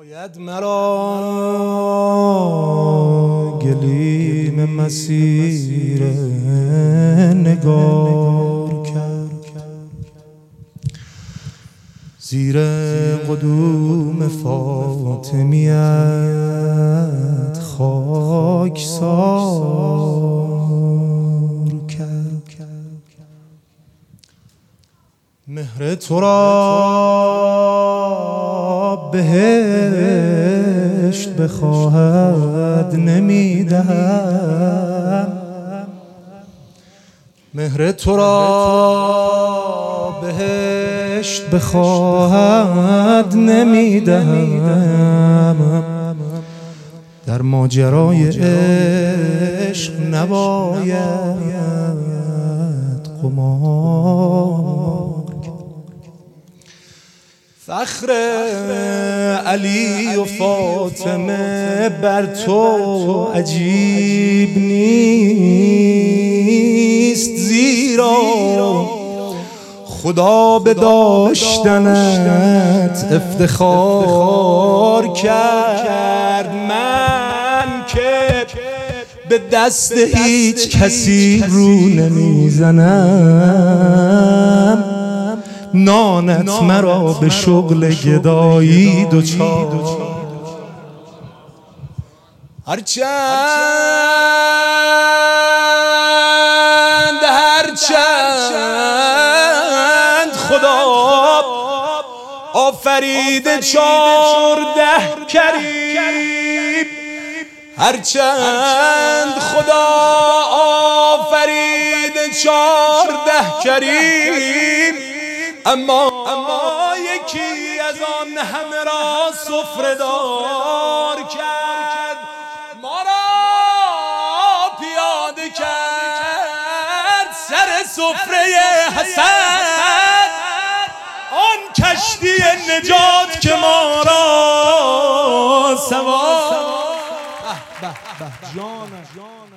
باید مرا گلیم مسیر نگار کرد، زیر قدوم فاطمیت خاکسار کرد. مهر تو را بهشت بخواهد نمیدهم، مهر تو را بهشت بخواهد نمیدهم. در ماجرای عشق نباید قمار. فخر علی و فاطمه بر تو عجیب نیست، زیرا خدا به داشتنت افتخار کرد. من که به دست هیچ کسی رو نمیزنم، نانت مرا به شغل گدایی دوچار. هرچند خدا آفرید 14 کریم، هرچند خدا آفرید 14 کریم، اما یکی از آن همه را سفره دار کرد، ما را پیاده کرد سر سفره حسن، آن کشتی نجات که ما را سوار. جانم